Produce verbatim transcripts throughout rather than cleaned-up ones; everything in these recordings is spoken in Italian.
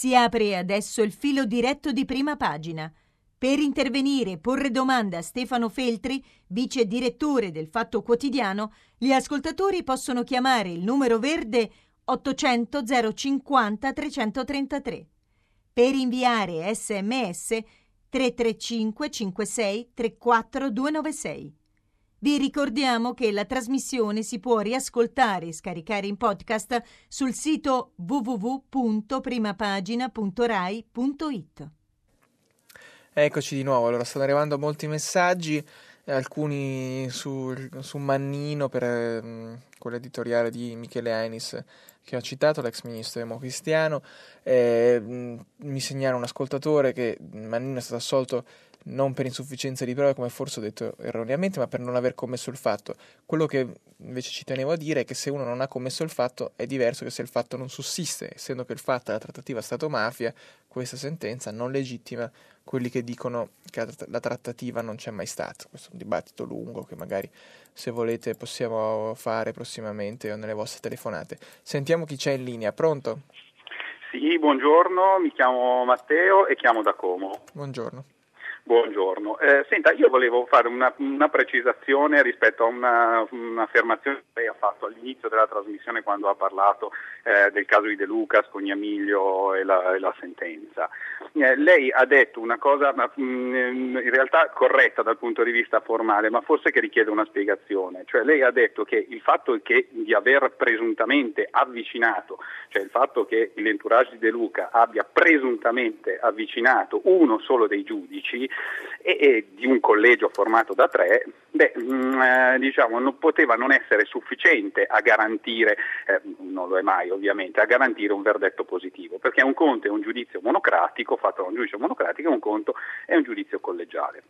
Si apre adesso il filo diretto di Prima Pagina. Per intervenire e porre domande a Stefano Feltri, vice direttore del Fatto Quotidiano, gli ascoltatori possono chiamare il numero verde ottocento zero cinquanta trecentotrentatré. Per inviare sms tre tre cinque cinque sei tre quattro due nove sei. Vi ricordiamo che la trasmissione si può riascoltare e scaricare in podcast sul sito w w w punto primapagina punto rai punto it. Eccoci di nuovo, allora stanno arrivando molti messaggi, alcuni su, su Mannino per eh, quell'editoriale di Michele Ainis che ho citato, l'ex ministro democristiano. Eh, mi segnala un ascoltatore che Mannino è stato assolto non per insufficienza di prove, come forse ho detto erroneamente, ma per non aver commesso il fatto. Quello che invece ci tenevo a dire è che se uno non ha commesso il fatto è diverso che se il fatto non sussiste, essendo che il fatto è la trattativa Stato-mafia, questa sentenza non legittima quelli che dicono che la trattativa non c'è mai stata. Questo è un dibattito lungo che magari, se volete, possiamo fare prossimamente o nelle vostre telefonate. Sentiamo chi c'è in linea. Pronto? Sì, buongiorno, mi chiamo Matteo e chiamo da Como. Buongiorno. Buongiorno. Eh, senta, io volevo fare una, una precisazione rispetto a una, un'affermazione che lei ha fatto all'inizio della trasmissione quando ha parlato eh, del caso di De Luca, Scognamiglio e la, e la sentenza. Eh, lei ha detto una cosa ma, mh, in realtà corretta dal punto di vista formale, ma forse che richiede una spiegazione. Cioè lei ha detto che il fatto che di aver presuntamente avvicinato, cioè il fatto che l'entourage di De Luca abbia presuntamente avvicinato uno solo dei giudici e, e di un collegio formato da tre, beh, mh, eh, diciamo, non poteva non essere sufficiente a garantire, eh, non lo è mai ovviamente, a garantire un verdetto positivo, perché un conto è un giudizio monocratico, fatto da un giudice monocratico, e un conto è un giudizio collegiale.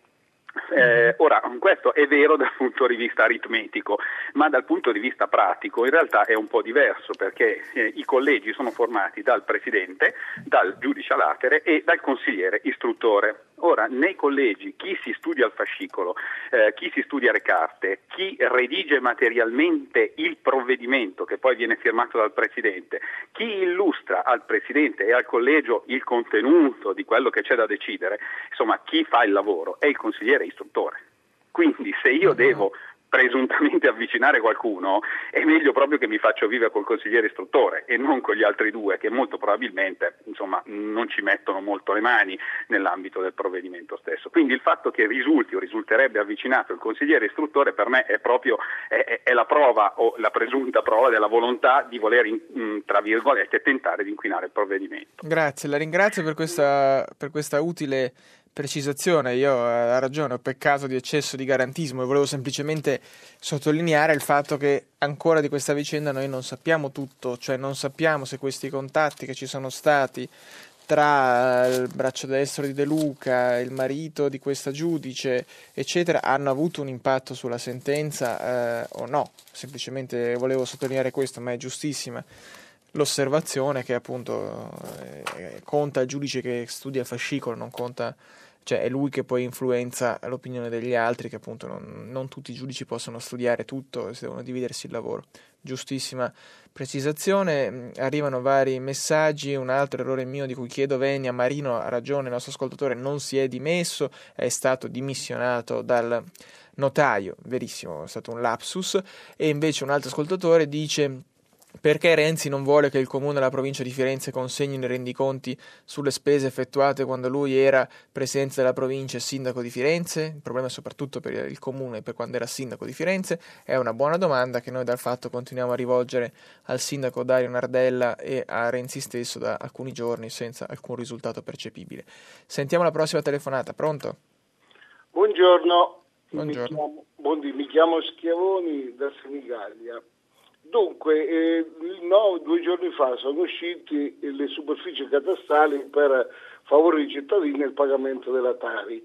Eh, ora, questo è vero dal punto di vista aritmetico, ma dal punto di vista pratico in realtà è un po' diverso, perché eh, i collegi sono formati dal presidente, dal giudice a latere e dal consigliere istruttore. Ora, nei collegi chi si studia il fascicolo, eh, chi si studia le carte, chi redige materialmente il provvedimento che poi viene firmato dal presidente, chi illustra al presidente e al collegio il contenuto di quello che c'è da decidere, insomma chi fa il lavoro è il consigliere istruttore. Quindi se io devo presuntamente avvicinare qualcuno, è meglio proprio che mi faccio vivere col consigliere istruttore e non con gli altri due, che molto probabilmente insomma non ci mettono molto le mani nell'ambito del provvedimento stesso. Quindi il fatto che risulti o risulterebbe avvicinato il consigliere istruttore per me è proprio è, è la prova o la presunta prova della volontà di voler in, tra virgolette tentare di inquinare il provvedimento. Grazie, la ringrazio per questa, per questa utile precisazione. Io ha ragione, ho peccato di eccesso di garantismo e volevo semplicemente sottolineare il fatto che ancora di questa vicenda noi non sappiamo tutto, cioè non sappiamo se questi contatti che ci sono stati tra il braccio destro di De Luca, il marito di questa giudice, eccetera, hanno avuto un impatto sulla sentenza eh, o no. Semplicemente volevo sottolineare questo, ma è giustissima l'osservazione che appunto eh, conta il giudice che studia il fascicolo, non conta, cioè è lui che poi influenza l'opinione degli altri, che appunto non, non tutti i giudici possono studiare tutto, si devono dividersi il lavoro. Giustissima precisazione. Arrivano vari messaggi. Un altro errore mio di cui chiedo venia. Marino ha ragione, il nostro ascoltatore non si è dimesso, è stato dimissionato dal notaio, verissimo, è stato un lapsus. E invece un altro ascoltatore dice: perché Renzi non vuole che il comune e la provincia di Firenze consegnino i rendiconti sulle spese effettuate quando lui era presidente della provincia e sindaco di Firenze? Il problema è soprattutto per il comune, per quando era sindaco di Firenze. È una buona domanda che noi dal Fatto continuiamo a rivolgere al sindaco Dario Nardella e a Renzi stesso da alcuni giorni senza alcun risultato percepibile. Sentiamo la prossima telefonata. Pronto? Buongiorno. Buongiorno. Mi chiamo, buondì, mi chiamo Schiavoni da Senigallia. Dunque, eh, no, due giorni fa sono uscite le superfici catastali per favorire i cittadini nel pagamento della Tari.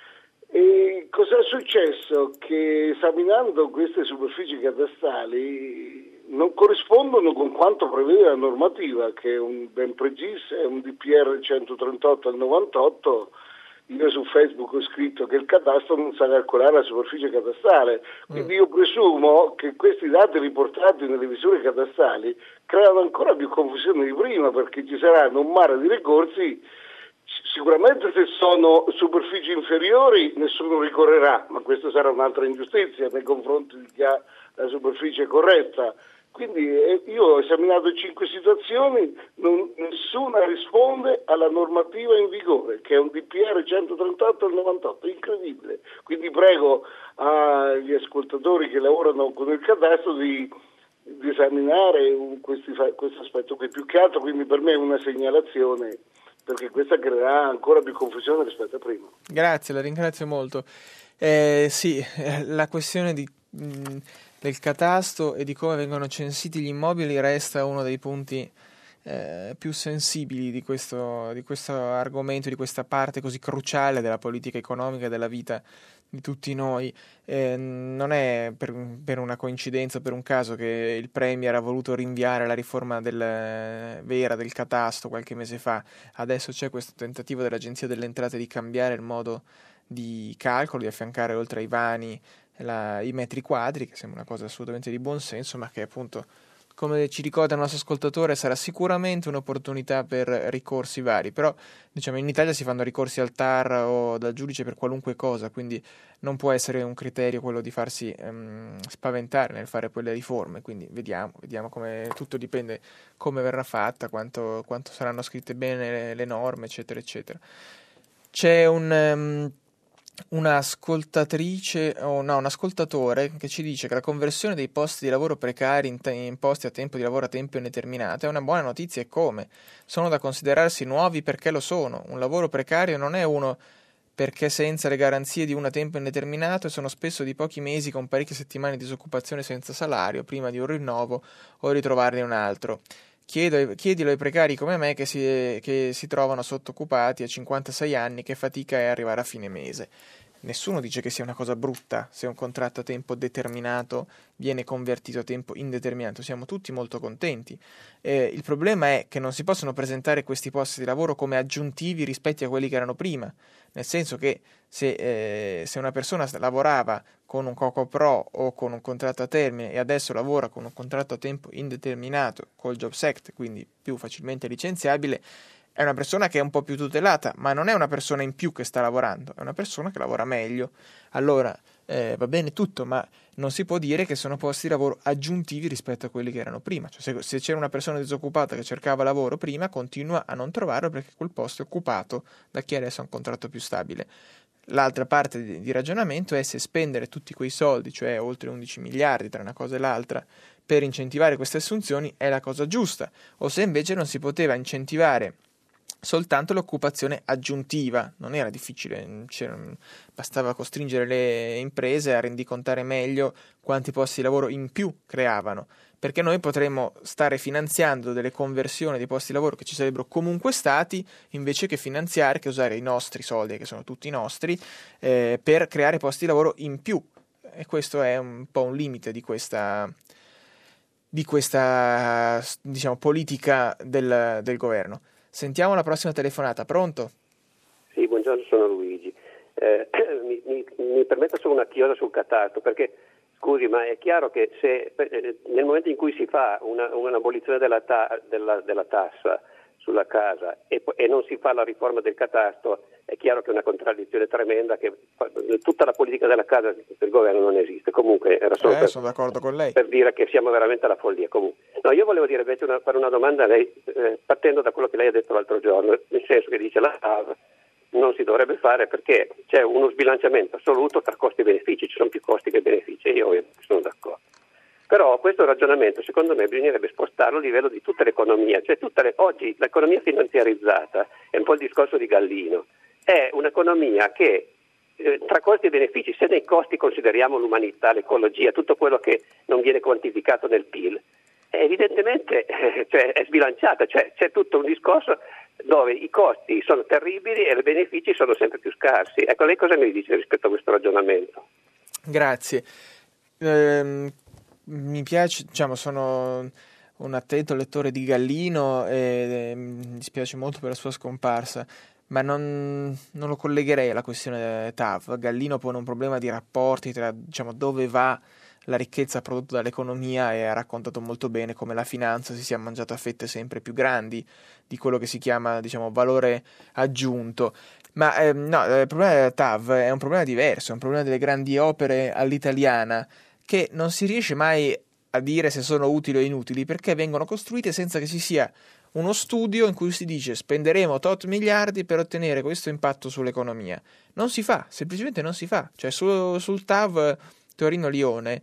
E cosa è successo? Che esaminando queste superfici catastali non corrispondono con quanto prevede la normativa, che è un ben preciso, è un D P R centotrentotto del novantotto, io su Facebook ho scritto che il catasto non sa calcolare la superficie catastale, quindi io presumo che questi dati riportati nelle misure catastali creano ancora più confusione di prima, perché ci saranno un mare di ricorsi. Sicuramente se sono superfici inferiori nessuno ricorrerà, ma questa sarà un'altra ingiustizia nei confronti di chi ha la superficie corretta. Quindi eh, io ho esaminato cinque situazioni, non, nessuna risponde alla normativa in vigore, che è un D P R centotrentotto del novantotto, incredibile. Quindi prego agli ascoltatori che lavorano con il catasto di, di esaminare un, questi, questo aspetto qui, più che altro, quindi per me è una segnalazione, perché questa creerà ancora più confusione rispetto a prima. Grazie, la ringrazio molto. Eh, sì, la questione di... Mh, del catasto e di come vengono censiti gli immobili resta uno dei punti eh, più sensibili di questo, di questo argomento, di questa parte così cruciale della politica economica e della vita di tutti noi. Eh, non è per, per una coincidenza, per un caso, che il Premier ha voluto rinviare la riforma del, vera del catasto qualche mese fa. Adesso c'è questo tentativo dell'Agenzia delle Entrate di cambiare il modo di calcolo, di affiancare oltre ai vani La, i metri quadri, che sembra una cosa assolutamente di buon senso, ma che appunto, come ci ricorda il nostro ascoltatore, sarà sicuramente un'opportunità per ricorsi vari. Però diciamo in Italia si fanno ricorsi al T A R o dal giudice per qualunque cosa, quindi non può essere un criterio quello di farsi um, spaventare nel fare quelle riforme. Quindi vediamo, vediamo come tutto dipende come verrà fatta, quanto, quanto saranno scritte bene le, le norme, eccetera eccetera. C'è un um, un'ascoltatrice o no, un ascoltatore che ci dice che la conversione dei posti di lavoro precari in, te- in posti a tempo di lavoro a tempo indeterminato è una buona notizia, e come? Sono da considerarsi nuovi perché lo sono. Un lavoro precario non è uno perché senza le garanzie di un a tempo indeterminato, e sono spesso di pochi mesi con parecchie settimane di disoccupazione senza salario prima di un rinnovo o ritrovarne un altro. Chiedo, chiedilo ai precari come me che si, che si trovano sottoccupati a cinquantasei anni, che fatica è arrivare a fine mese. Nessuno dice che sia una cosa brutta se un contratto a tempo determinato viene convertito a tempo indeterminato, siamo tutti molto contenti. Eh, il problema è che non si possono presentare questi posti di lavoro come aggiuntivi rispetto a quelli che erano prima, nel senso che se, eh, se una persona lavorava con un Co.co.pro o con un contratto a termine e adesso lavora con un contratto a tempo indeterminato col Jobs Act, quindi più facilmente licenziabile, è una persona che è un po' più tutelata, ma non è una persona in più che sta lavorando, è una persona che lavora meglio. Allora eh, va bene tutto, ma non si può dire che sono posti di lavoro aggiuntivi rispetto a quelli che erano prima. Cioè, se, se c'era una persona disoccupata che cercava lavoro prima, continua a non trovarlo perché quel posto è occupato da chi adesso ha un contratto più stabile. L'altra parte di, di ragionamento è se spendere tutti quei soldi, cioè oltre undici miliardi tra una cosa e l'altra, per incentivare queste assunzioni è la cosa giusta, o se invece non si poteva incentivare soltanto l'occupazione aggiuntiva. Non era difficile, c'era, bastava costringere le imprese a rendicontare meglio quanti posti di lavoro in più creavano, perché noi potremmo stare finanziando delle conversioni di posti di lavoro che ci sarebbero comunque stati, invece che finanziare, che usare i nostri soldi, che sono tutti nostri, eh, per creare posti di lavoro in più. E questo è un po' un limite di questa di questa diciamo politica del, del governo. Sentiamo la prossima telefonata. Pronto? Sì, buongiorno, sono Luigi. Eh, mi, mi, mi permetta solo una chiosa sul catasto, perché, scusi, ma è chiaro che se eh, nel momento in cui si fa una, un'abolizione della, ta, della, della tassa sulla casa e, e non si fa la riforma del catasto, è chiaro che è una contraddizione tremenda, che tutta la politica della casa del governo non esiste. Comunque era solo eh, per, sono d'accordo con lei. per dire che siamo veramente alla follia. Comunque. No, io volevo dire invece una, fare una domanda a lei, eh, partendo da quello che lei ha detto l'altro giorno, nel senso che dice la T A V non si dovrebbe fare perché c'è uno sbilanciamento assoluto tra costi e benefici, ci sono più costi che benefici, e io sono d'accordo. Però questo ragionamento secondo me bisognerebbe spostarlo a livello di tutta l'economia, cioè tutte le, oggi l'economia finanziarizzata è un po' il discorso di Gallino, è un'economia che eh, tra costi e benefici, se nei costi consideriamo l'umanità, l'ecologia, tutto quello che non viene quantificato nel P I L, è evidentemente eh, cioè, è sbilanciata, cioè c'è tutto un discorso dove i costi sono terribili e i benefici sono sempre più scarsi. Ecco, lei cosa mi dice rispetto a questo ragionamento? Grazie. Ehm, mi piace, diciamo, sono un attento lettore di Gallino e, e mi dispiace molto per la sua scomparsa, ma non, non lo collegherei alla questione T A V. Gallino pone un problema di rapporti tra, diciamo, dove va la ricchezza prodotta dall'economia, e ha raccontato molto bene come la finanza si sia mangiata a fette sempre più grandi di quello che si chiama, diciamo, valore aggiunto. Ma eh, no, il problema della T A V è un problema diverso, è un problema delle grandi opere all'italiana, che non si riesce mai a dire se sono utili o inutili, perché vengono costruite senza che ci sia uno studio in cui si dice spenderemo tot miliardi per ottenere questo impatto sull'economia. Non si fa, semplicemente non si fa. Cioè su, sul T A V Torino-Lione,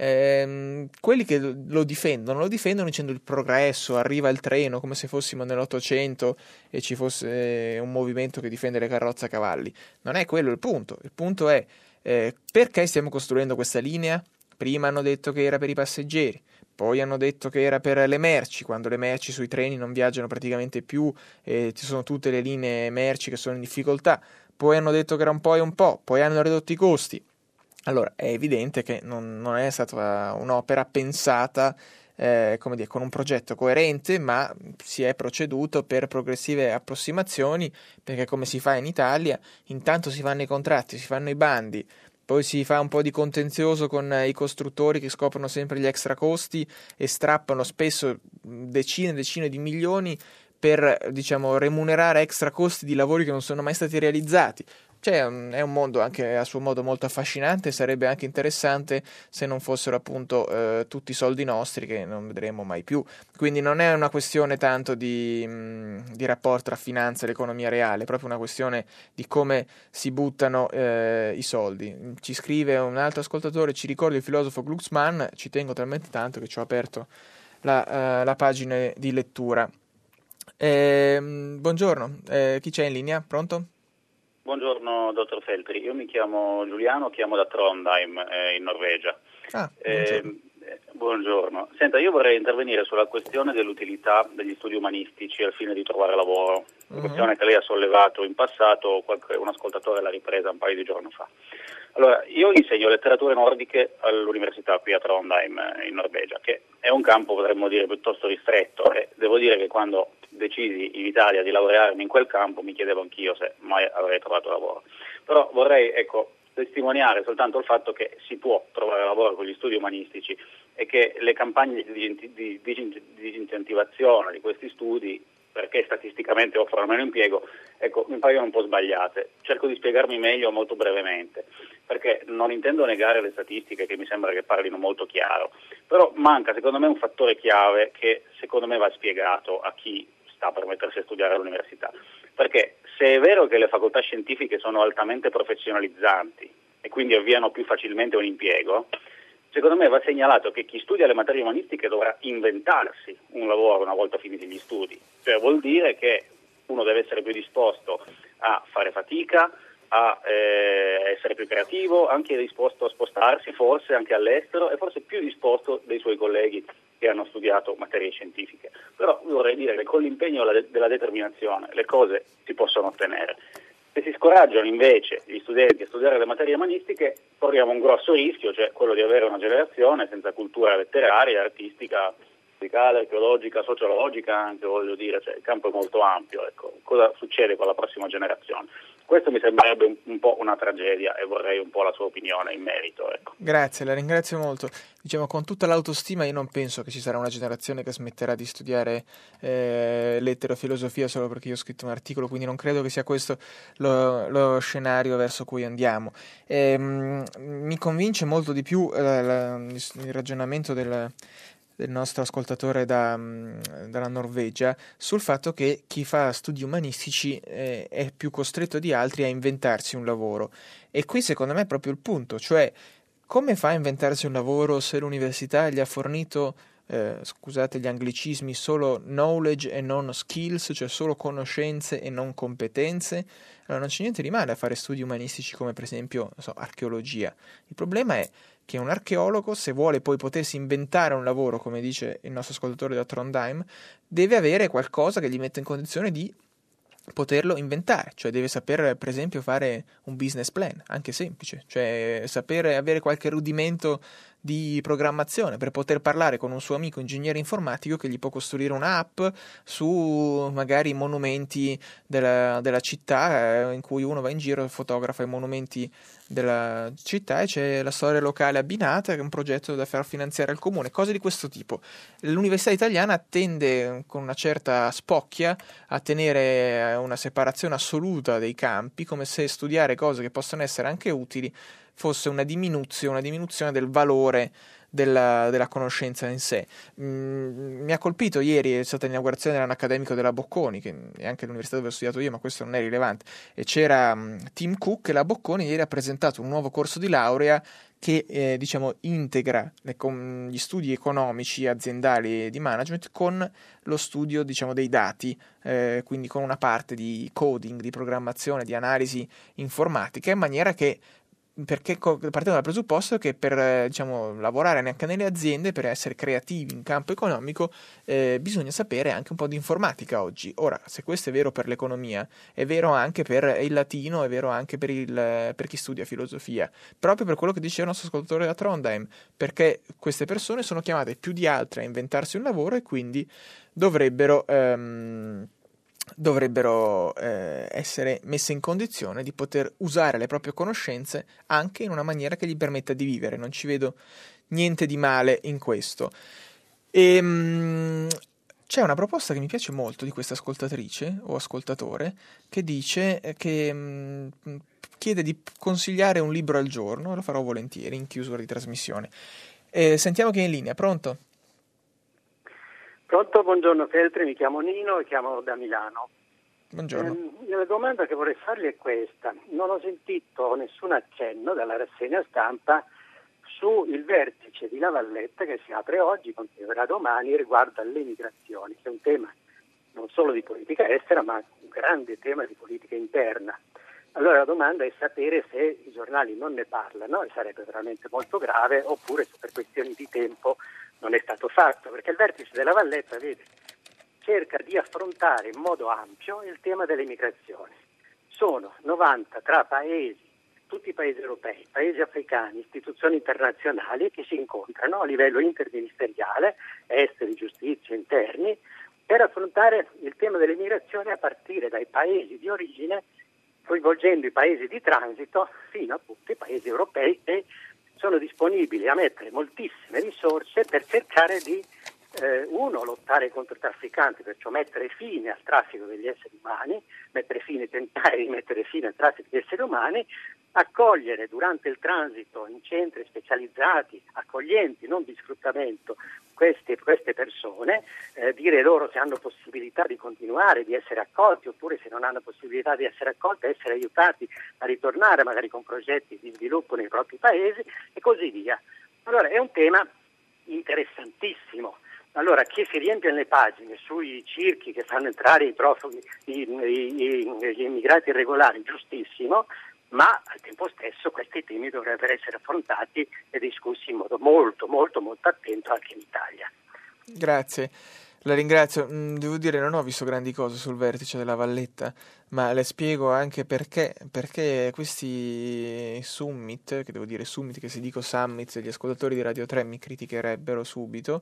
ehm, quelli che lo difendono, lo difendono dicendo il progresso, arriva il treno, come se fossimo nell'Ottocento e ci fosse un movimento che difende le carrozze a cavalli. Non è quello il punto. Il punto è eh, perché stiamo costruendo questa linea? Prima hanno detto che era per i passeggeri, poi hanno detto che era per le merci, quando le merci sui treni non viaggiano praticamente più e ci sono tutte le linee merci che sono in difficoltà, poi hanno detto che era un po' e un po', poi hanno ridotto i costi. Allora è evidente che non, non è stata un'opera pensata eh, come dire, con un progetto coerente, ma si è proceduto per progressive approssimazioni, perché come si fa in Italia, intanto si fanno i contratti, si fanno i bandi, poi si fa un po' di contenzioso con i costruttori che scoprono sempre gli extra costi e strappano spesso decine e decine di milioni per, diciamo, remunerare extra costi di lavori che non sono mai stati realizzati. Cioè, è un mondo anche a suo modo molto affascinante, sarebbe anche interessante se non fossero appunto eh, tutti soldi nostri che non vedremo mai più. Quindi non è una questione tanto di, mh, di rapporto tra finanza e l'economia reale, è proprio una questione di come si buttano eh, i soldi. Ci scrive un altro ascoltatore, ci ricorda il filosofo Glucksmann, ci tengo talmente tanto che ci ho aperto la, uh, la pagina di lettura. Eh, buongiorno, eh, chi c'è in linea? Pronto? Buongiorno dottor Feltri, io mi chiamo Giuliano, chiamo da Trondheim eh, in Norvegia. Ah, buongiorno. Eh, buongiorno. Senta, io vorrei intervenire sulla questione dell'utilità degli studi umanistici al fine di trovare lavoro, una uh-huh. questione che lei ha sollevato in passato, qualche, un ascoltatore l'ha ripresa un paio di giorni fa. Allora, io insegno letterature nordiche all'università qui a Trondheim in Norvegia, che è un campo, potremmo dire, piuttosto ristretto, e devo dire che quando decisi in Italia di laurearmi in quel campo mi chiedevo anch'io se mai avrei trovato lavoro. Però vorrei, ecco, testimoniare soltanto il fatto che si può trovare lavoro con gli studi umanistici e che le campagne di, di, di, di incentivazione di questi studi, perché statisticamente offrono meno impiego, ecco, mi paiono un po' sbagliate. Cerco di spiegarmi meglio molto brevemente, perché non intendo negare le statistiche che mi sembra che parlino molto chiaro, però manca secondo me un fattore chiave che secondo me va spiegato a chi sta per mettersi a studiare all'università, perché se è vero che le facoltà scientifiche sono altamente professionalizzanti e quindi avviano più facilmente un impiego, secondo me va segnalato che chi studia le materie umanistiche dovrà inventarsi un lavoro una volta finiti gli studi, cioè vuol dire che uno deve essere più disposto a fare fatica, a eh, essere più creativo, anche disposto a spostarsi forse anche all'estero e forse più disposto dei suoi colleghi che hanno studiato materie scientifiche. Però vorrei dire che con l'impegno della determinazione le cose si possono ottenere. Se si scoraggiano invece gli studenti a studiare le materie umanistiche, corriamo un grosso rischio, cioè quello di avere una generazione senza cultura letteraria, artistica, musicale, archeologica, sociologica, anche voglio dire, cioè il campo è molto ampio. Ecco, cosa succede con la prossima generazione? Questo mi sembrerebbe un, un po' una tragedia e vorrei un po' la sua opinione in merito. Ecco. Grazie, la ringrazio molto. Diciamo, con tutta l'autostima, io non penso che ci sarà una generazione che smetterà di studiare eh, lettere o filosofia solo perché io ho scritto un articolo, quindi non credo che sia questo lo, lo scenario verso cui andiamo. E, mh, mi convince molto di più eh, la, il ragionamento del del nostro ascoltatore da, dalla Norvegia sul fatto che chi fa studi umanistici eh, è più costretto di altri a inventarsi un lavoro. E qui secondo me è proprio il punto, cioè come fa a inventarsi un lavoro se l'università gli ha fornito, eh, scusate gli anglicismi, solo knowledge e non skills, cioè solo conoscenze e non competenze? Allora non c'è niente di male a fare studi umanistici come per esempio, non so, archeologia. Il problema è che un archeologo, se vuole poi potersi inventare un lavoro, come dice il nostro ascoltatore da Trondheim, deve avere qualcosa che gli metta in condizione di poterlo inventare, cioè deve saper per esempio fare un business plan, anche semplice, cioè sapere avere qualche rudimento di programmazione per poter parlare con un suo amico ingegnere informatico che gli può costruire un'app su magari monumenti della, della città, eh, in cui uno va in giro e fotografa i monumenti della città e c'è la storia locale abbinata, che è un progetto da far finanziare al comune, cose di questo tipo. L'università italiana tende con una certa spocchia a tenere una separazione assoluta dei campi, come se studiare cose che possono essere anche utili fosse una diminuzione, una diminuzione del valore della, della conoscenza in sé. Mm, mi ha colpito ieri, è stata l'inaugurazione dell'anno accademico della Bocconi, che è anche l'università dove ho studiato io, ma questo non è rilevante, e c'era um, Tim Cook, e la Bocconi ieri ha presentato un nuovo corso di laurea che eh, diciamo integra le, con gli studi economici, aziendali e di management con lo studio diciamo dei dati, eh, quindi con una parte di coding, di programmazione, di analisi informatica, in maniera che, perché partendo dal presupposto che per eh, diciamo lavorare anche nelle aziende, per essere creativi in campo economico, eh, bisogna sapere anche un po' di informatica oggi. Ora, se questo è vero per l'economia, è vero anche per il latino, è vero anche per, il, per chi studia filosofia, proprio per quello che diceva il nostro ascoltatore da Trondheim, perché queste persone sono chiamate più di altre a inventarsi un lavoro e quindi dovrebbero ehm, dovrebbero eh, essere messe in condizione di poter usare le proprie conoscenze anche in una maniera che gli permetta di vivere. Non ci vedo niente di male in questo. E, mh, c'è una proposta che mi piace molto di questa ascoltatrice o ascoltatore che dice che mh, chiede di consigliare un libro al giorno, e lo farò volentieri in chiusura di trasmissione. E sentiamo chi è in linea. Pronto? Pronto, buongiorno Feltri, mi chiamo Nino e chiamo da Milano. Buongiorno. Eh, la domanda che vorrei fargli è questa. Non ho sentito nessun accenno dalla rassegna stampa sul vertice di La Valletta che si apre oggi, continuerà domani, riguardo alle migrazioni, che è un tema non solo di politica estera, ma un grande tema di politica interna. Allora la domanda è sapere se i giornali non ne parlano, e sarebbe veramente molto grave, oppure se per questioni di tempo non è stato fatto, perché il vertice della Valletta, vede, cerca di affrontare in modo ampio il tema delle migrazioni. Sono novanta tra paesi, tutti i paesi europei, paesi africani, istituzioni internazionali che si incontrano a livello interministeriale, esteri, giustizia, interni, per affrontare il tema delle migrazioni a partire dai paesi di origine, coinvolgendo i paesi di transito fino appunto ai paesi europei, e sono disponibili a mettere moltissime risorse per cercare di, eh, uno, lottare contro i trafficanti, perciò mettere fine al traffico degli esseri umani, mettere fine, tentare di mettere fine al traffico degli esseri umani, accogliere durante il transito in centri specializzati, accoglienti, non di sfruttamento, queste, queste persone, eh, dire loro se hanno possibilità di continuare, di essere accolti, oppure se non hanno possibilità di essere accolti, essere aiutati a ritornare magari con progetti di sviluppo nei propri paesi e così via. Allora è un tema interessantissimo. Allora, che si riempiono le pagine sui circhi che fanno entrare i profughi, i, i, i, gli immigrati irregolari, giustissimo, ma al tempo stesso questi temi dovrebbero essere affrontati e discussi in modo molto, molto, molto attento anche in Italia. Grazie, la ringrazio. Devo dire, non ho visto grandi cose sul vertice della Valletta, ma le spiego anche perché. Perché questi summit, che devo dire summit, che se dico summit gli ascoltatori di Radio tre mi criticherebbero subito,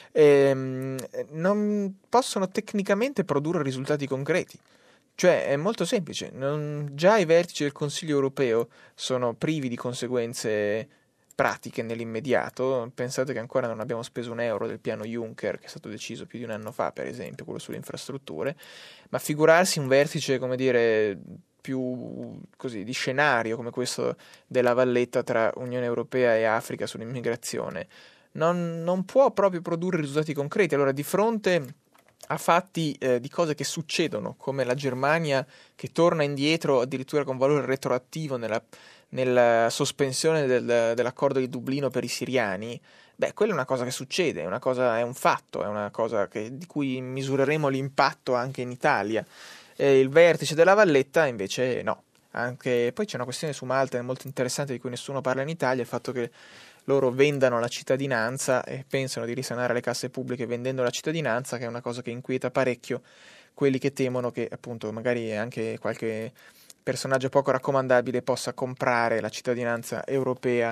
ehm, non possono tecnicamente produrre risultati concreti. Cioè è molto semplice, non, già i vertici del Consiglio europeo sono privi di conseguenze pratiche nell'immediato. Pensate che ancora non abbiamo speso un euro del piano Juncker, che è stato deciso più di un anno fa, per esempio, quello sulle infrastrutture, ma figurarsi un vertice, come dire, più così di scenario come questo della Valletta tra Unione Europea e Africa sull'immigrazione non, non può proprio produrre risultati concreti. Allora, di fronte a fatti eh, di cose che succedono, come la Germania che torna indietro addirittura con valore retroattivo nella, nella sospensione del, dell'accordo di Dublino per i siriani, beh, quella è una cosa che succede, è una cosa, è un fatto, è una cosa che, di cui misureremo l'impatto anche in Italia. E il vertice della Valletta invece no. Anche, poi c'è una questione su Malta molto interessante di cui nessuno parla in Italia, il fatto che loro vendano la cittadinanza e pensano di risanare le casse pubbliche vendendo la cittadinanza, che è una cosa che inquieta parecchio quelli che temono che appunto magari anche qualche personaggio poco raccomandabile possa comprare la cittadinanza europea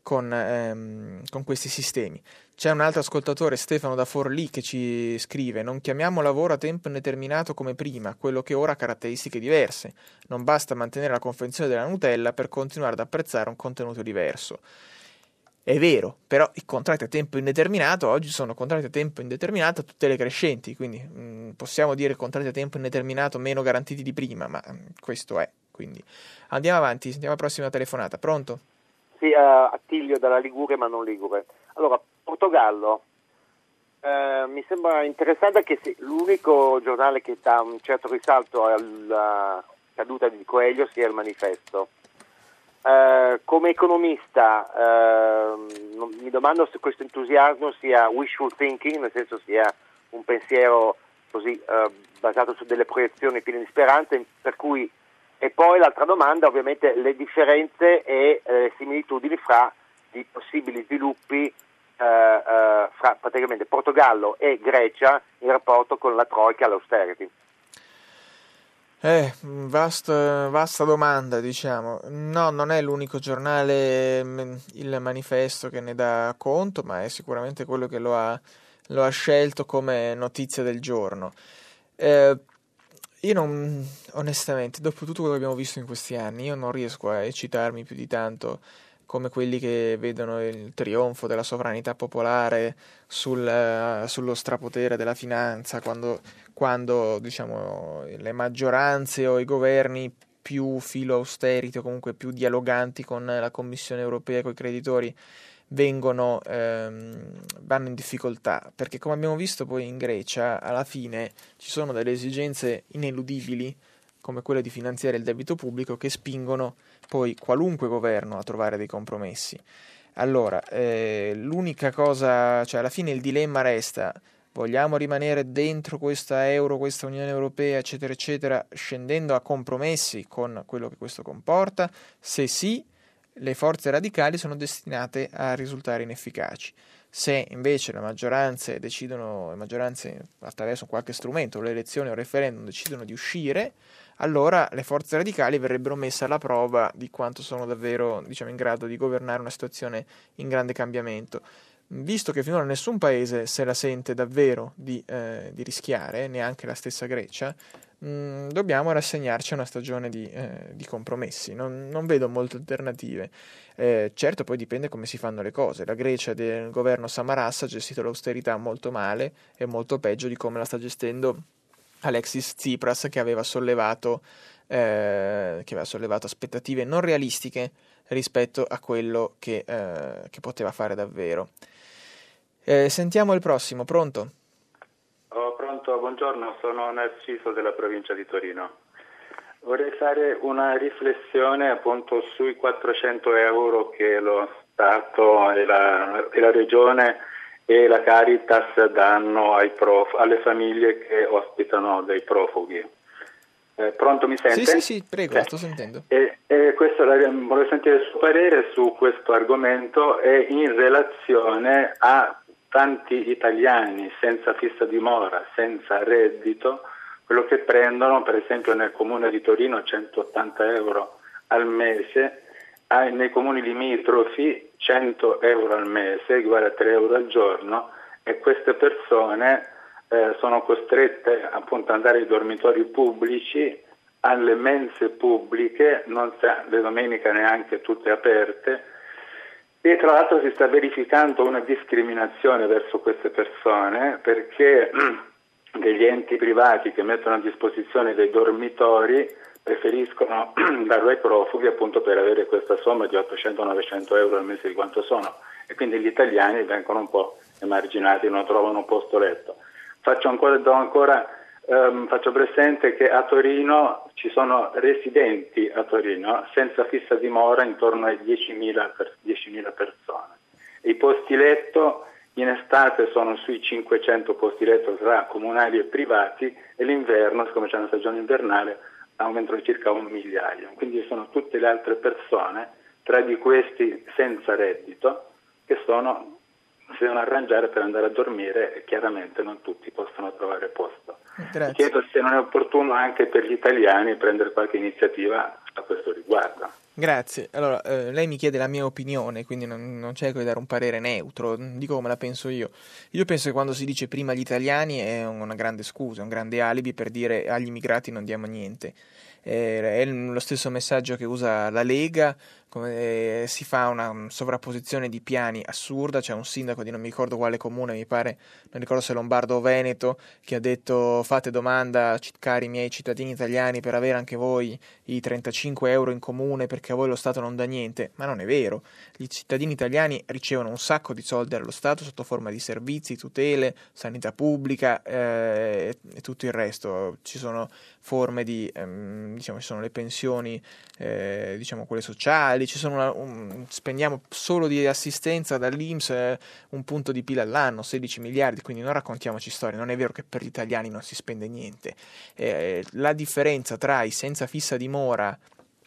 con, ehm, con questi sistemi. C'è un altro ascoltatore, Stefano da Forlì, che ci scrive: non chiamiamo lavoro a tempo indeterminato come prima, quello che ora ha caratteristiche diverse. Non basta mantenere la confezione della Nutella per continuare ad apprezzare un contenuto diverso. È vero, però i contratti a tempo indeterminato oggi sono contratti a tempo indeterminato a tutte le crescenti, quindi mh, possiamo dire contratti a tempo indeterminato meno garantiti di prima, ma mh, questo è. Quindi andiamo avanti, sentiamo la prossima telefonata. Pronto? Sì, uh, Attilio dalla Ligure, ma non Ligure. Allora, Portogallo, uh, mi sembra interessante che sì, l'unico giornale che dà un certo risalto alla caduta di Coelho sia il Manifesto. Uh, come economista uh, non, mi domando se questo entusiasmo sia wishful thinking, nel senso sia un pensiero così uh, basato su delle proiezioni piene di speranza, per cui. E poi l'altra domanda, ovviamente, le differenze e le eh, similitudini fra i possibili sviluppi eh, eh, fra praticamente Portogallo e Grecia in rapporto con la Troika e l'austerity. Eh, vasta, vasta domanda, diciamo. No, non è l'unico giornale, il Manifesto, che ne dà conto, ma è sicuramente quello che lo ha, lo ha scelto come notizia del giorno. Eh, io non, onestamente, dopo tutto quello che abbiamo visto in questi anni, io non riesco a eccitarmi più di tanto come quelli che vedono il trionfo della sovranità popolare sul, sullo strapotere della finanza, quando, quando diciamo, le maggioranze o i governi più filo austerity o comunque più dialoganti con la Commissione europea e con i creditori vengono ehm, vanno in difficoltà, perché come abbiamo visto poi in Grecia alla fine ci sono delle esigenze ineludibili come quella di finanziare il debito pubblico che spingono poi qualunque governo a trovare dei compromessi. Allora eh, l'unica cosa, cioè alla fine il dilemma resta: vogliamo rimanere dentro questa euro, questa Unione Europea, eccetera eccetera, scendendo a compromessi con quello che questo comporta? Se sì, le forze radicali sono destinate a risultare inefficaci. Se invece le maggioranze decidono, le maggioranze attraverso qualche strumento, le elezioni o il referendum, decidono di uscire, allora le forze radicali verrebbero messe alla prova di quanto sono davvero, diciamo, in grado di governare una situazione in grande cambiamento. Visto che finora nessun paese se la sente davvero di, eh, di rischiare, neanche la stessa Grecia, mh, dobbiamo rassegnarci a una stagione di, eh, di compromessi. Non, non vedo molte alternative. Eh, certo, poi dipende come si fanno le cose. La Grecia del governo Samaras ha gestito l'austerità molto male e molto peggio di come la sta gestendo Alexis Tsipras, che aveva sollevato, eh, che aveva sollevato aspettative non realistiche rispetto a quello che, eh, che poteva fare davvero. Eh, sentiamo il prossimo, pronto? Oh, pronto, buongiorno, sono Narciso della provincia di Torino. Vorrei fare una riflessione appunto sui quattrocento euro che lo Stato e la, e la Regione e la Caritas danno ai prof, alle famiglie che ospitano dei profughi. Eh, pronto, mi sente? Sì, sì, sì, prego, eh. sto sentendo. E, e questo, vorrei sentire il suo parere su questo argomento e in relazione a tanti italiani senza fissa dimora, senza reddito, quello che prendono per esempio nel comune di Torino centottanta euro al mese, nei comuni limitrofi cento euro al mese, uguale a tre euro al giorno, e queste persone eh, sono costrette appunto ad andare ai dormitori pubblici, alle mense pubbliche, non sa, le domeniche neanche tutte aperte, e tra l'altro si sta verificando una discriminazione verso queste persone perché degli enti privati che mettono a disposizione dei dormitori preferiscono darlo ai profughi appunto per avere questa somma di ottocento novecento euro al mese di quanto sono, e quindi gli italiani vengono un po' emarginati, non trovano un posto letto. Faccio ancora, do ancora um, faccio presente che a Torino ci sono residenti a Torino senza fissa dimora intorno ai diecimila, per, diecimila persone. I posti letto in estate sono sui cinquecento posti letto tra comunali e privati, e l'inverno, siccome c'è una stagione invernale, aumentano circa un migliaio. Quindi sono tutte le altre persone, tra di questi senza reddito, che sono, si devono arrangiare per andare a dormire, e chiaramente non tutti possono trovare posto. Grazie. Mi chiedo se non è opportuno anche per gli italiani prendere qualche iniziativa a questo riguardo. Grazie. Allora, eh, lei mi chiede la mia opinione, quindi non, non cerco di dare un parere neutro, dico come la penso io. Io penso che quando si dice prima gli italiani è una grande scusa, un grande alibi per dire agli immigrati non diamo niente. Eh, è lo stesso messaggio che usa la Lega, come, eh, si fa una sovrapposizione di piani assurda. C'è un sindaco di non mi ricordo quale comune, mi pare, non ricordo se Lombardo o Veneto, che ha detto fate domanda, cari miei cittadini italiani, per avere anche voi i trentacinque euro in comune perché a voi lo Stato non dà niente. Ma non è vero, i cittadini italiani ricevono un sacco di soldi dallo Stato sotto forma di servizi, tutele, sanità pubblica eh, e tutto il resto. Ci sono forme di, ehm, diciamo, ci sono le pensioni, eh, diciamo quelle sociali, ci sono una, un, spendiamo solo di assistenza dall'I N P S eh, un punto di P I L all'anno, sedici miliardi, quindi non raccontiamoci storie, non è vero che per gli italiani non si spende niente. Eh, la differenza tra i senza fissa dimora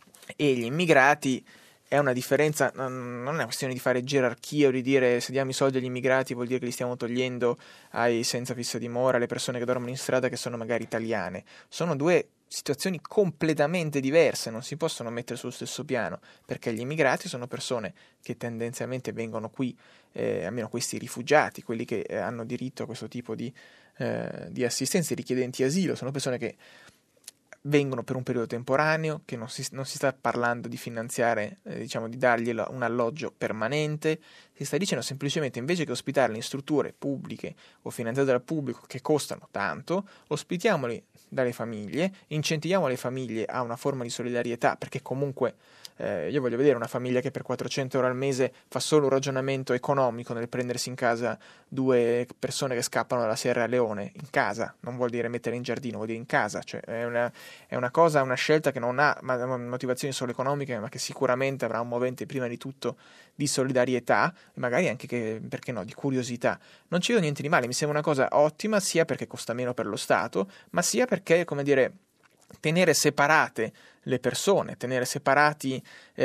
e gli immigrati è una differenza, non è una questione di fare gerarchia o di dire se diamo i soldi agli immigrati vuol dire che li stiamo togliendo ai senza fissa dimora, alle persone che dormono in strada che sono magari italiane. Sono due situazioni completamente diverse, non si possono mettere sullo stesso piano, perché gli immigrati sono persone che tendenzialmente vengono qui, eh, almeno questi rifugiati, quelli che eh, hanno diritto a questo tipo di, eh, di assistenza, i richiedenti asilo, sono persone che vengono per un periodo temporaneo, che non si, non si sta parlando di finanziare, eh, diciamo di dargli un alloggio permanente, si sta dicendo semplicemente invece che ospitarli in strutture pubbliche o finanziate dal pubblico che costano tanto, ospitiamoli dalle famiglie, incentiviamo le famiglie a una forma di solidarietà, perché comunque eh, io voglio vedere una famiglia che per quattrocento euro al mese fa solo un ragionamento economico nel prendersi in casa due persone che scappano dalla Sierra Leone, in casa, non vuol dire mettere in giardino, vuol dire in casa, cioè è una, è una cosa, una scelta che non ha motivazioni solo economiche, ma che sicuramente avrà un movente prima di tutto di solidarietà, magari anche che, perché no, di curiosità. Non ci vedo niente di male, mi sembra una cosa ottima, sia perché costa meno per lo Stato, ma sia perché, come dire, tenere separate le persone, tenere separati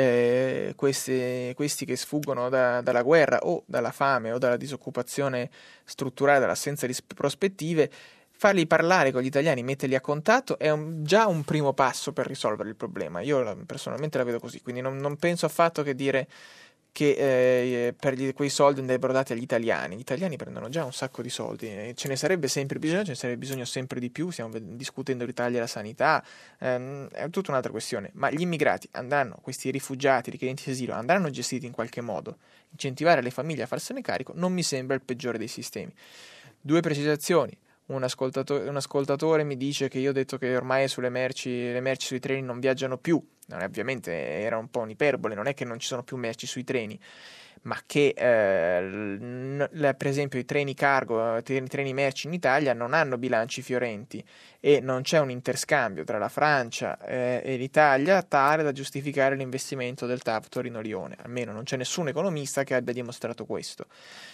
eh, questi, questi che sfuggono da, dalla guerra o dalla fame o dalla disoccupazione strutturale, dall'assenza di prospettive, farli parlare con gli italiani, metterli a contatto è un, già un primo passo per risolvere il problema. Io la, personalmente la vedo così, quindi non, non penso affatto che dire che eh, per gli, quei soldi andrebbero dati agli italiani. Gli italiani prendono già un sacco di soldi, eh, ce ne sarebbe sempre bisogno, ce ne sarebbe bisogno sempre di più, stiamo discutendo di tagli alla sanità, ehm, è tutta un'altra questione, ma gli immigrati andranno, questi rifugiati, richiedenti asilo, andranno gestiti in qualche modo. Incentivare le famiglie a farsene carico non mi sembra il peggiore dei sistemi. Due precisazioni. Un ascoltatore, un ascoltatore mi dice che io ho detto che ormai sulle merci, le merci sui treni non viaggiano più. Non è, ovviamente era un po' un'iperbole, non è che non ci sono più merci sui treni, ma che eh, l, l, per esempio i treni cargo, i treni merci in Italia non hanno bilanci fiorenti e non c'è un interscambio tra la Francia eh, e l'Italia tale da giustificare l'investimento del T A V Torino-Lione. Almeno non c'è nessun economista che abbia dimostrato questo.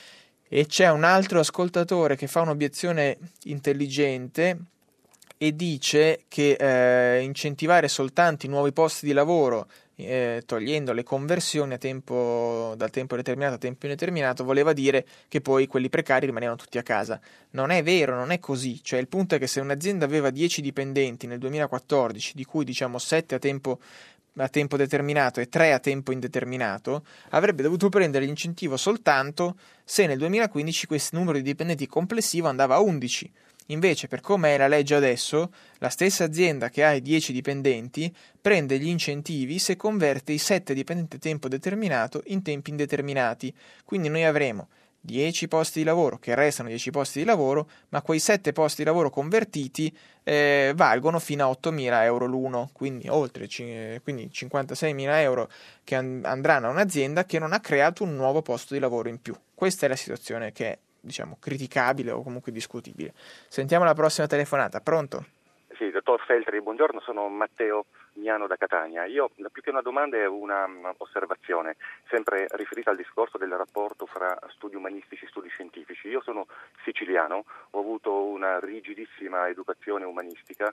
E c'è un altro ascoltatore che fa un'obiezione intelligente e dice che eh, incentivare soltanto i nuovi posti di lavoro, eh, togliendo le conversioni a tempo, da tempo determinato a tempo indeterminato, voleva dire che poi quelli precari rimanevano tutti a casa. Non è vero, non è così. Cioè il punto è che se un'azienda aveva dieci dipendenti nel duemilaquattordici, di cui diciamo sette a tempo a tempo determinato e tre a tempo indeterminato, avrebbe dovuto prendere l'incentivo soltanto se nel duemilaquindici questo numero di dipendenti complessivo andava a undici. Invece, per come è la legge adesso, la stessa azienda che ha i dieci dipendenti prende gli incentivi se converte i sette dipendenti a tempo determinato in tempi indeterminati. Quindi noi avremo dieci posti di lavoro che restano dieci posti di lavoro, ma quei sette posti di lavoro convertiti eh, valgono fino a ottomila euro l'uno, quindi oltre quindi cinquantaseimila euro che and- andranno a un'azienda che non ha creato un nuovo posto di lavoro in più. Questa è la situazione che è, diciamo, criticabile o comunque discutibile. Sentiamo la prossima telefonata. Pronto? Sì, dottor Feltri, buongiorno, sono Matteo Miano da Catania. Io più che una domanda è una osservazione, sempre riferita al discorso del rapporto fra studi umanistici e studi scientifici. Io sono siciliano, ho avuto una rigidissima educazione umanistica,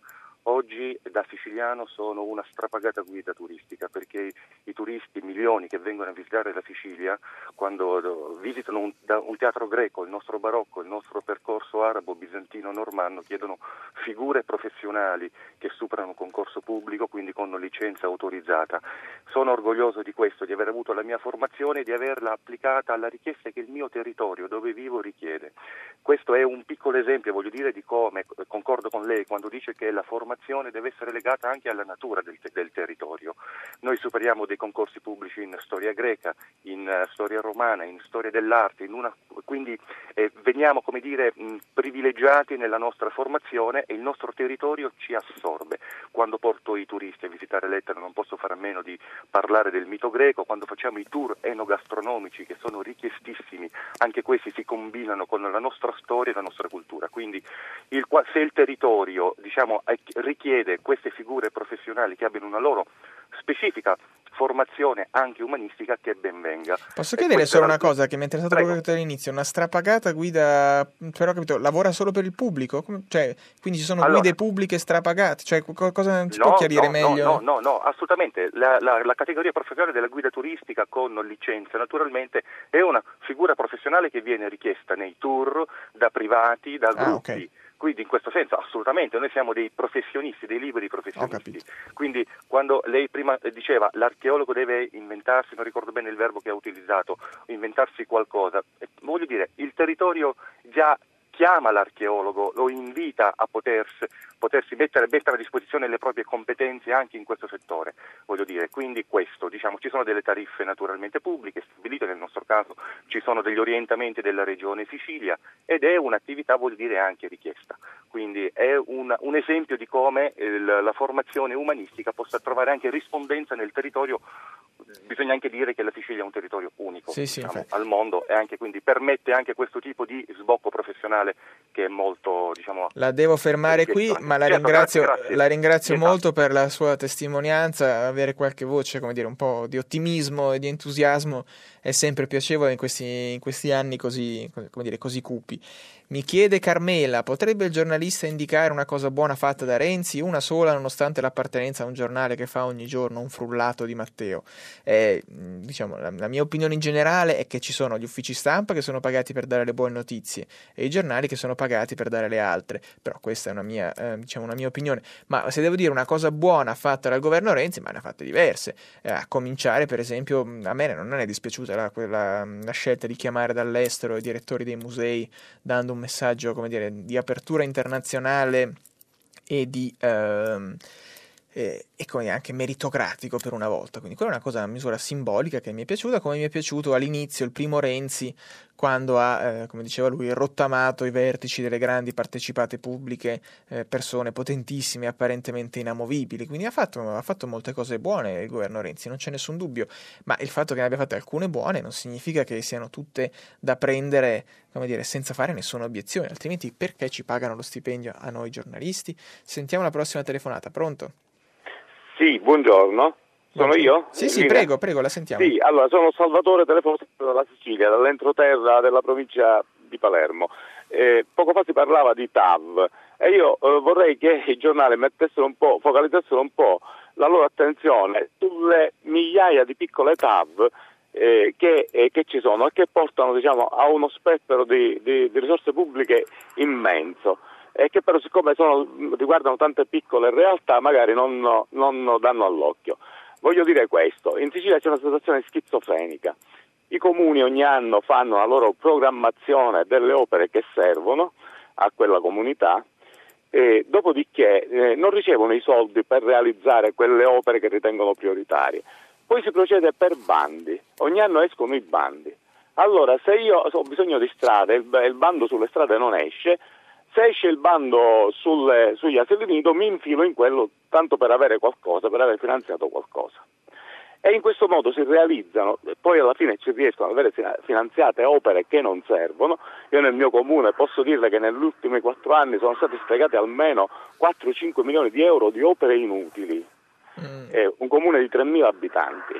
oggi da siciliano sono una strapagata guida turistica, perché i turisti, milioni che vengono a visitare la Sicilia, quando visitano un, da un teatro greco, il nostro barocco, il nostro percorso arabo, bizantino, normanno, chiedono figure professionali che superano un concorso pubblico, quindi con licenza autorizzata. Sono orgoglioso di questo, di aver avuto la mia formazione e di averla applicata alla richiesta che il mio territorio, dove vivo, richiede. Questo è un piccolo esempio, voglio dire, di come, concordo con lei quando dice che la formazione deve essere legata anche alla natura del, del territorio. Noi superiamo dei concorsi pubblici in storia greca, in uh, storia romana, in storia dell'arte, in una, quindi eh, veniamo, come dire, mh, privilegiati nella nostra formazione e il nostro territorio ci assorbe. Quando porto i turisti a visitare l'Etna non posso fare a meno di parlare del mito greco, quando facciamo i tour enogastronomici che sono richiestissimi, anche questi si combinano con la nostra storia e la nostra cultura. Quindi il, se il territorio, diciamo, richiede queste figure professionali che abbiano una loro specifica formazione anche umanistica, che ben venga. Posso chiedere solo una cosa che mi è interessato proprio all'inizio? Una strapagata guida, però capito, lavora solo per il pubblico? Cioè, quindi ci sono allora, guide pubbliche strapagate? Cioè, cosa ci no, può chiarire no, meglio? No, no, no, assolutamente. La, la, la categoria professionale della guida turistica con licenza, naturalmente, è una figura professionale che viene richiesta nei tour da privati, da gruppi. Ah, okay. Quindi in questo senso assolutamente noi siamo dei professionisti, dei liberi professionisti. Quindi quando lei prima diceva l'archeologo deve inventarsi, non ricordo bene il verbo che ha utilizzato, inventarsi qualcosa, voglio dire, il territorio già chiama l'archeologo, lo invita a potersi, potersi mettere, mettere a disposizione le proprie competenze anche in questo settore, voglio dire, quindi questo, diciamo, ci sono delle tariffe naturalmente pubbliche stabilite, nel nostro caso ci sono degli orientamenti della regione Sicilia ed è un'attività, voglio dire, anche richiesta, quindi è un, un esempio di come il, la formazione umanistica possa trovare anche rispondenza nel territorio. Bisogna anche dire che la Sicilia è un territorio unico, sì, diciamo, sì, al mondo, e anche quindi permette anche questo tipo di sbocco professionale che è molto, diciamo... La devo fermare qui, ma la certo, ringrazio, grazie, grazie. La ringrazio esatto. molto per la sua testimonianza. Avere qualche voce, come dire, un po' di ottimismo e di entusiasmo è sempre piacevole in questi, in questi anni così, come dire, così cupi. Mi chiede Carmela, potrebbe il giornalista indicare una cosa buona fatta da Renzi? Una sola, nonostante l'appartenenza a un giornale che fa ogni giorno un frullato di Matteo. Eh, diciamo, la, la mia opinione in generale è che ci sono gli uffici stampa che sono pagati per dare le buone notizie e i giornali che sono pagati per dare le altre. Però questa è una mia, eh, diciamo, una mia opinione. Ma se devo dire una cosa buona fatta dal governo Renzi, ma ne ha fatte diverse. Eh, a cominciare, per esempio, a me non è dispiaciuta la, quella, la scelta di chiamare dall'estero i direttori dei musei, dando un messaggio, come dire, di apertura internazionale e di ehm, eh, e come anche meritocratico per una volta. Quindi quella è una cosa, una misura simbolica che mi è piaciuta, come mi è piaciuto all'inizio il primo Renzi, quando ha, eh, come diceva lui, rottamato i vertici delle grandi partecipate pubbliche, eh, persone potentissime, apparentemente inamovibili. Quindi ha fatto, ha fatto molte cose buone il governo Renzi, non c'è nessun dubbio, ma il fatto che ne abbia fatte alcune buone non significa che siano tutte da prendere, come dire, senza fare nessuna obiezione, altrimenti perché ci pagano lo stipendio a noi giornalisti? Sentiamo la prossima telefonata, pronto? Sì, buongiorno. Sono io? Sì, sì, prego, prego, la sentiamo. Sì, allora sono Salvatore, telefono dalla Sicilia, dall'entroterra della provincia di Palermo. Eh, poco fa si parlava di T A V e io eh, vorrei che i giornali mettessero un po', focalizzassero un po' la loro attenzione sulle migliaia di piccole T A V eh, che, eh, che ci sono e che portano, diciamo, a uno spettro di, di, di risorse pubbliche immenso. E che però, siccome sono, riguardano tante piccole realtà, magari non, non danno all'occhio. Voglio dire questo, in Sicilia c'è una situazione schizofrenica. I comuni ogni anno fanno la loro programmazione delle opere che servono a quella comunità, e dopodiché eh, non ricevono i soldi per realizzare quelle opere che ritengono prioritarie. Poi si procede per bandi, ogni anno escono i bandi. Allora, se io ho bisogno di strade, il, il bando sulle strade non esce, se esce il bando sulle, sugli asili nido mi infilo in quello tanto per avere qualcosa, per aver finanziato qualcosa. E in questo modo si realizzano, poi alla fine ci riescono ad avere finanziate opere che non servono. Io nel mio comune posso dirle che negli ultimi quattro anni sono stati spiegati almeno quattro cinque milioni di euro di opere inutili. Mm. È un comune di tremila abitanti.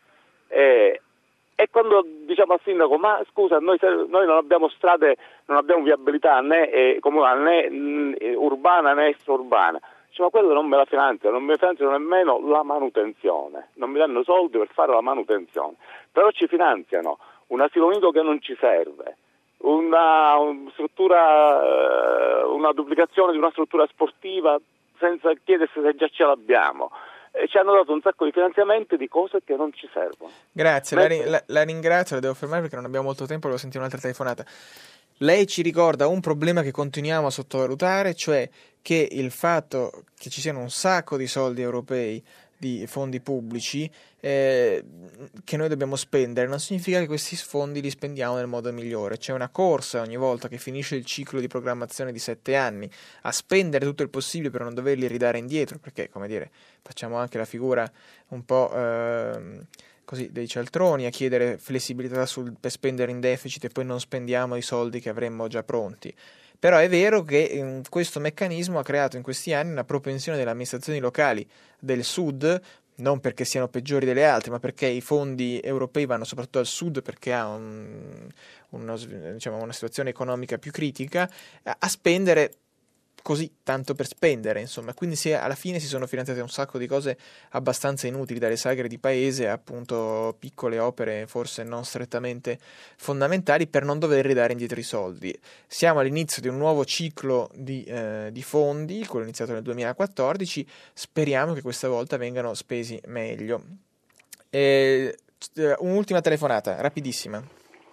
E, E quando diciamo al sindaco, ma scusa, noi, noi non abbiamo strade, non abbiamo viabilità né eh, comunale né mh, urbana né extraurbana, Cioè, quello non me la finanziano, non mi finanziano nemmeno la manutenzione, non mi danno soldi per fare la manutenzione, però ci finanziano un asilo nido che non ci serve, una, una struttura, una duplicazione di una struttura sportiva senza chiedersi se già ce l'abbiamo. E ci hanno dato un sacco di finanziamenti di cose che non ci servono. Grazie, Mentre... la, la, la ringrazio, la devo fermare perché non abbiamo molto tempo, devo sentire un'altra telefonata. Lei ci ricorda un problema che continuiamo a sottovalutare, cioè che il fatto che ci siano un sacco di soldi europei, di fondi pubblici, eh, che noi dobbiamo spendere, non significa che questi fondi li spendiamo nel modo migliore. C'è una corsa ogni volta che finisce il ciclo di programmazione di sette anni a spendere tutto il possibile per non doverli ridare indietro, perché, come dire, facciamo anche la figura un po' eh, così dei cialtroni a chiedere flessibilità sul, per spendere in deficit e poi non spendiamo i soldi che avremmo già pronti. Però è vero che eh, questo meccanismo ha creato in questi anni una propensione delle amministrazioni locali del sud, non perché siano peggiori delle altre, ma perché i fondi europei vanno soprattutto al sud perché ha un, uno, diciamo, una situazione economica più critica, a, a spendere così, tanto per spendere, insomma. Quindi si, alla fine si sono finanziate un sacco di cose abbastanza inutili, dalle sagre di paese a appunto piccole opere forse non strettamente fondamentali, per non dover ridare indietro i soldi. Siamo all'inizio di un nuovo ciclo di, eh, di fondi, quello iniziato nel duemilaquattordici, speriamo che questa volta vengano spesi meglio. E, un'ultima telefonata, rapidissima.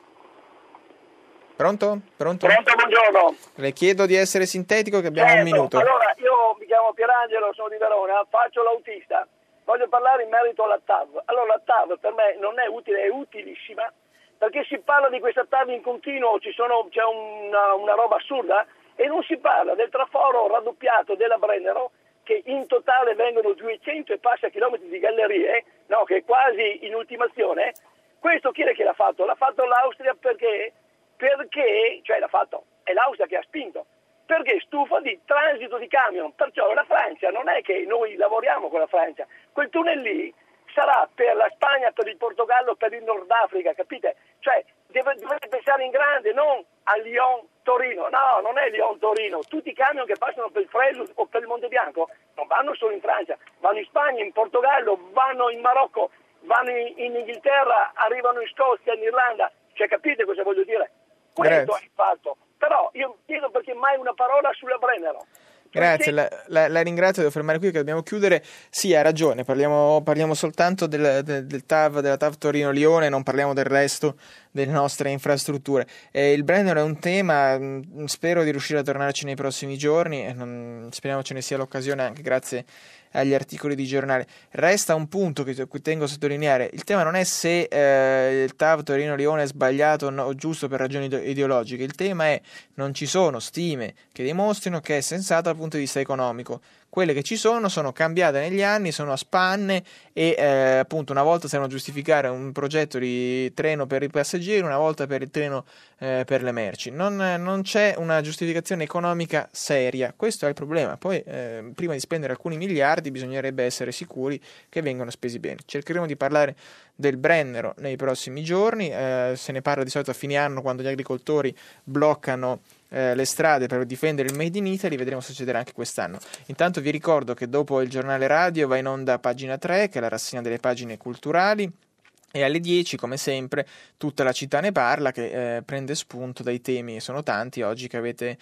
Pronto? Pronto? Pronto, buongiorno. Le chiedo di essere sintetico che abbiamo certo. un minuto. Allora, io mi chiamo Pierangelo, sono di Verona, faccio l'autista. Voglio parlare in merito alla T A V. Allora, la T A V per me non è utile, è utilissima, perché si parla di questa T A V in continuo, ci sono, c'è una, una roba assurda, e non si parla del traforo raddoppiato della Brennero, che in totale vengono duecento e passa chilometri di gallerie, no, che è quasi in ultimazione. Questo chi è che l'ha fatto? L'ha fatto l'Austria perché... perché, cioè l'ha fatto, è l'Austria che ha spinto, perché stufa di transito di camion, perciò la Francia, non è che noi lavoriamo con la Francia, quel tunnel lì sarà per la Spagna, per il Portogallo, per il Nord Africa, capite? Cioè deve, dovete pensare in grande, non a Lyon-Torino, no, non è Lyon-Torino, tutti i camion che passano per il Fresul o per il Monte Bianco non vanno solo in Francia, vanno in Spagna, in Portogallo, vanno in Marocco, vanno in, in Inghilterra, arrivano in Scozia, in Irlanda, cioè capite cosa voglio dire? Questo Grazie. è il fatto, però io chiedo perché mai una parola sulla Brennero. Grazie, la, la, la ringrazio, devo fermare qui che dobbiamo chiudere. Sì, ha ragione, parliamo, parliamo soltanto del, del, del T A V, della T A V Torino-Lione, non parliamo del resto delle nostre infrastrutture. Eh, il Brennero è un tema, mh, spero di riuscire a tornarci nei prossimi giorni, e non, speriamo ce ne sia l'occasione anche grazie agli articoli di giornale. Resta un punto che tengo a sottolineare: il tema non è se eh, il T A V Torino-Lione è sbagliato o no, giusto per ragioni ideologiche, il tema è non ci sono stime che dimostrino che è sensato dal punto di vista economico. Quelle che ci sono sono cambiate negli anni, sono a spanne e eh, appunto una volta servono a giustificare un progetto di treno per i passeggeri, una volta per il treno eh, per le merci. Non, non c'è una giustificazione economica seria, questo è il problema. Poi eh, prima di spendere alcuni miliardi bisognerebbe essere sicuri che vengano spesi bene. Cercheremo di parlare del Brennero nei prossimi giorni, eh, se ne parla di solito a fine anno quando gli agricoltori bloccano eh, le strade per difendere il Made in Italy, vedremo se succederà anche quest'anno. Intanto vi ricordo che dopo il giornale radio va in onda Pagina tre, che è la rassegna delle pagine culturali, e alle dieci, come sempre, Tutta la città ne parla, che eh, prende spunto dai temi, sono tanti oggi, che avete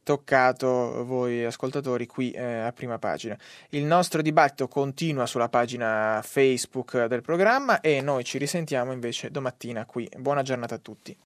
toccato voi ascoltatori qui eh, a Prima Pagina. Il nostro dibattito continua sulla pagina Facebook del programma e noi ci risentiamo invece domattina qui. Buona giornata a tutti.